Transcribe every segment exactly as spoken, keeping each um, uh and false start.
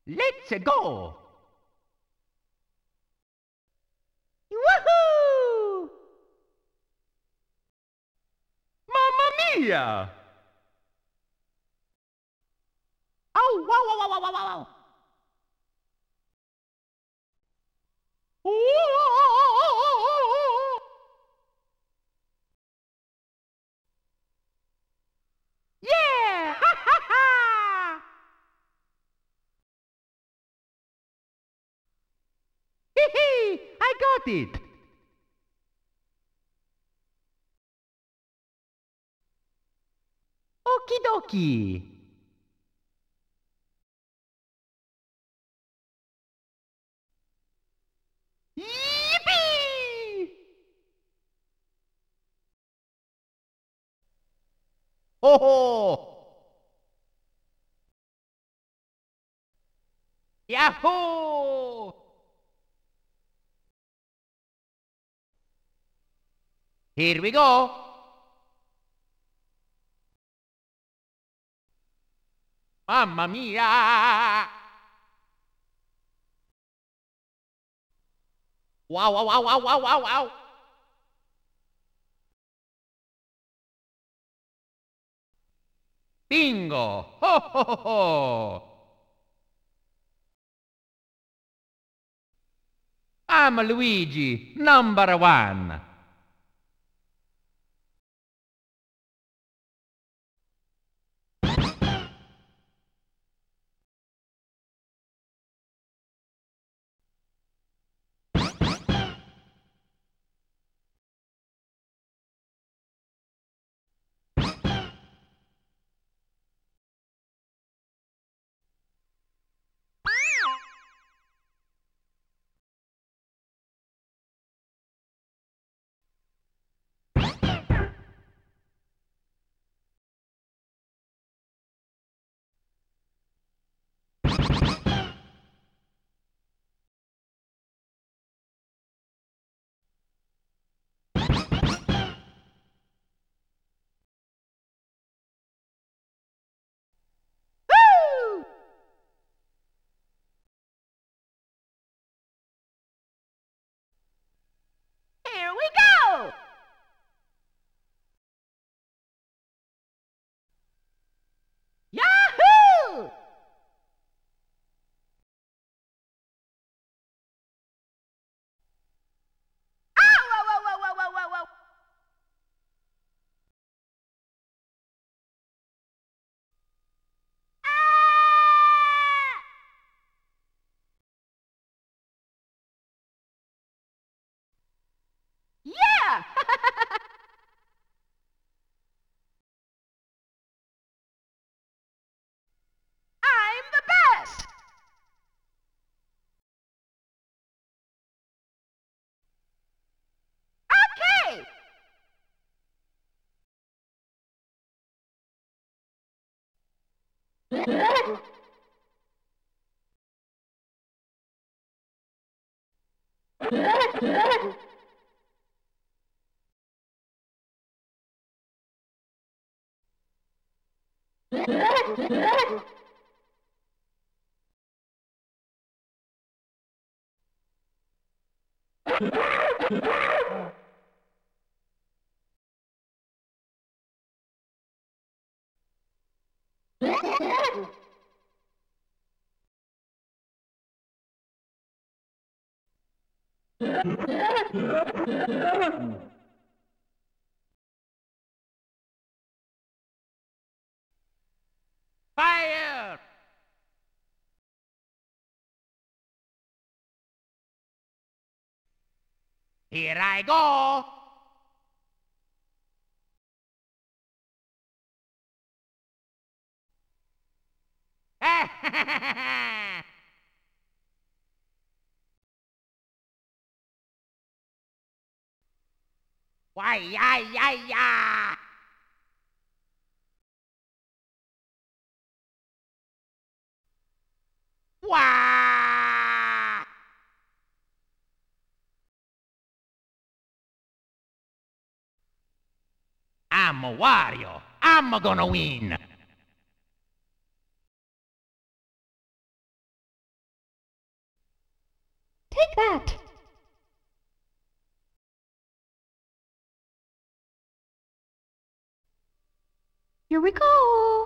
Let's go! Woohoo! Mamma mia! Oh, wow, wow, wow, wow, wow, wow! Yeah! Ha ha ha! Hee hee! I got it! Okie dokie! Yippee! Ho ho! Yahoo! Here we go! Mamma mia! Wow, wow, wow, wow, wow, wow, wow! Bingo! Ho ho ho ho! I'm Luigi, number one! Woo! Here we go! Yahoo! Ow, wow, wow, wow, wow, wow, wow, wow! Ah! Yeah! I'm the best! Okay! Fire! Here I go! Why, ya, ya, ya! Wah! I'm Wario. I'm gonna win. that? Here we go!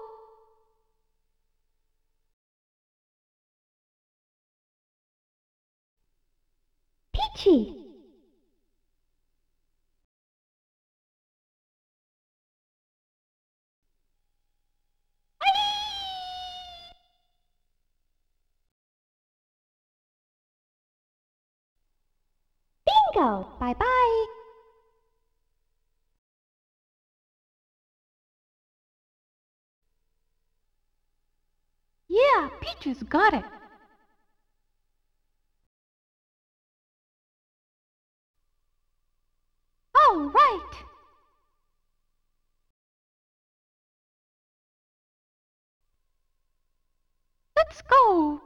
Peachy! Bingo! Bye-bye! Yeah, Peaches got it! All right! Let's go!